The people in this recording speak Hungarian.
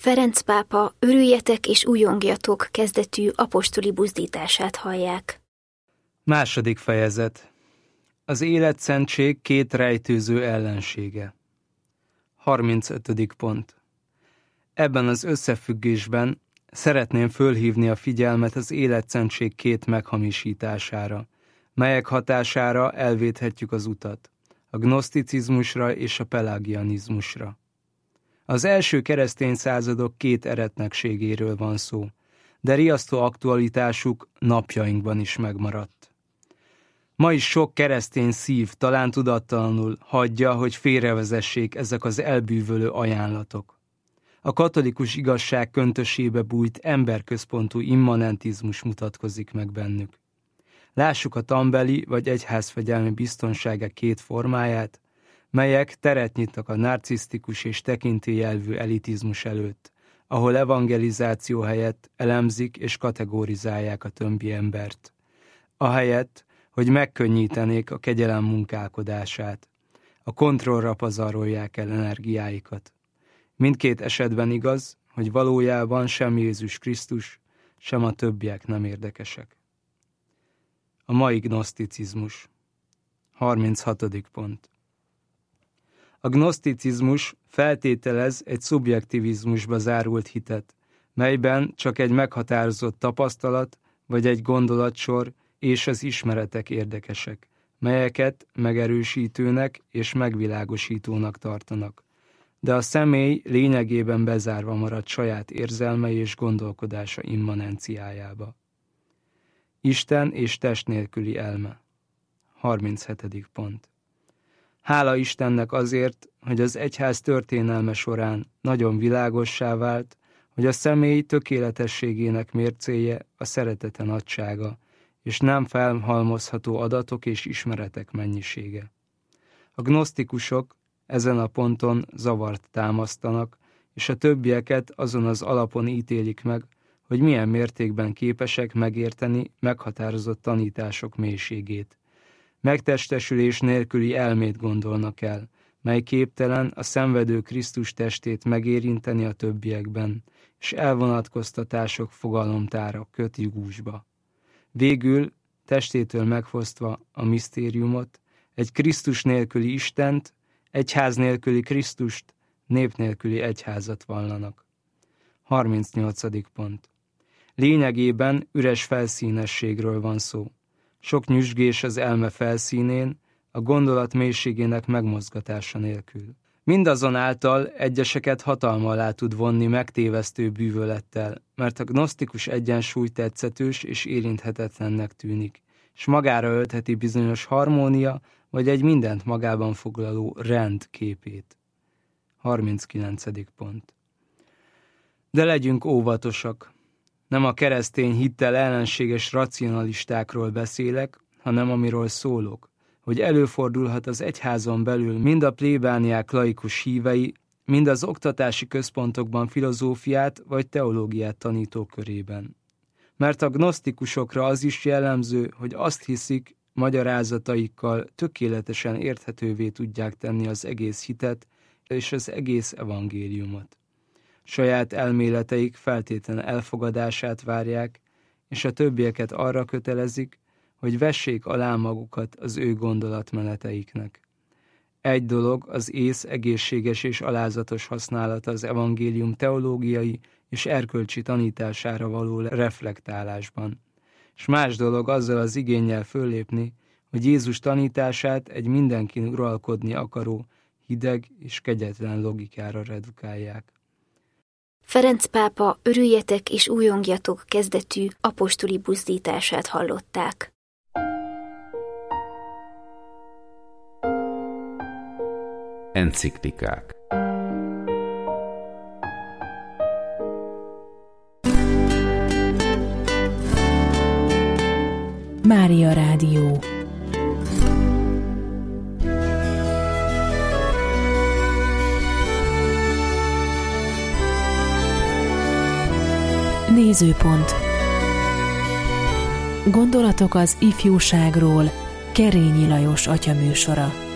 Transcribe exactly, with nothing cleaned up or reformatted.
Ferenc pápa örüljetek és újongjatok kezdetű apostoli buzdítását hallják. Második fejezet. Az életszentség két rejtőző ellensége. harmincötödik pont. Ebben az összefüggésben szeretném fölhívni a figyelmet az életszentség két meghamisítására, melyek hatására elvéthetjük az utat, a gnoszticizmusra és a pelágianizmusra. Az első keresztény századok két eretnekségéről van szó, de riasztó aktualitásuk napjainkban is megmaradt. Ma is sok keresztény szív talán tudattalanul hagyja, hogy félrevezessék ezek az elbűvölő ajánlatok. A katolikus igazság köntösébe bújt emberközpontú immanentizmus mutatkozik meg bennük. Lássuk a tanbeli vagy egyházfegyelmi biztonsága két formáját, melyek teret nyitnak a narcisztikus és tekintélyelvű elitizmus előtt, ahol evangelizáció helyett elemzik és kategorizálják a többi embert, ahelyett, hogy megkönnyítenék a kegyelem munkálkodását, a kontrollra pazarolják el energiáikat. Mindkét esetben igaz, hogy valójában sem Jézus Krisztus, sem a többiek nem érdekesek. A mai gnoszticizmus. harminchatodik pont. A gnoszticizmus feltételez egy szubjektivizmusba zárult hitet, melyben csak egy meghatározott tapasztalat vagy egy gondolatsor és az ismeretek érdekesek, melyeket megerősítőnek és megvilágosítónak tartanak, de a személy lényegében bezárva marad saját érzelmei és gondolkodása immanenciájába. Isten és test nélküli elme. harminchetedik pont. Hála Istennek azért, hogy az egyház történelme során nagyon világossá vált, hogy a személy tökéletességének mércéje a szeretete nagysága, és nem felhalmozható adatok és ismeretek mennyisége. A gnosztikusok ezen a ponton zavart támasztanak, és a többieket azon az alapon ítélik meg, hogy milyen mértékben képesek megérteni meghatározott tanítások mélységét. Megtestesülés nélküli elmét gondolnak el, mely képtelen a szenvedő Krisztus testét megérinteni a többiekben, és elvonatkoztatások fogalomtára köti gúzsba. Végül, testétől megfosztva a misztériumot, egy Krisztus nélküli Istent, egyház nélküli Krisztust, nép nélküli egyházat vallanak. harmincnyolcadik pont. Lényegében üres felszínességről van szó. Sok nyüzsgés az elme felszínén, a gondolat mélységének megmozgatása nélkül. Mindazonáltal egyeseket hatalma alá tud vonni megtévesztő bűvölettel, mert a gnosztikus egyensúly tetszetős és érinthetetlennek tűnik, és magára öltheti bizonyos harmónia, vagy egy mindent magában foglaló rend képét. harminckilencedik pont. De legyünk óvatosak. Nem a keresztény hittel ellenséges racionalistákról beszélek, hanem amiről szólok, hogy előfordulhat az egyházon belül mind a plébániák laikus hívei, mind az oktatási központokban filozófiát vagy teológiát tanító körében. Mert a gnosztikusokra az is jellemző, hogy azt hiszik, magyarázataikkal tökéletesen érthetővé tudják tenni az egész hitet és az egész evangéliumot. Saját elméleteik feltétlen elfogadását várják, és a többieket arra kötelezik, hogy vessék alá magukat az ő gondolatmeneteiknek. Egy dolog az ész egészséges és alázatos használata az evangélium teológiai és erkölcsi tanítására való reflektálásban, és más dolog azzal az igénnyel föllépni, hogy Jézus tanítását egy mindenkin uralkodni akaró, hideg és kegyetlen logikára redukálják. Ferenc pápa örüljetek és újongjatok kezdetű apostoli buzdítását hallották. Enciklikák. Mária Rádió. Nézőpont. Gondolatok az ifjúságról. Kerényi Lajos atya műsora.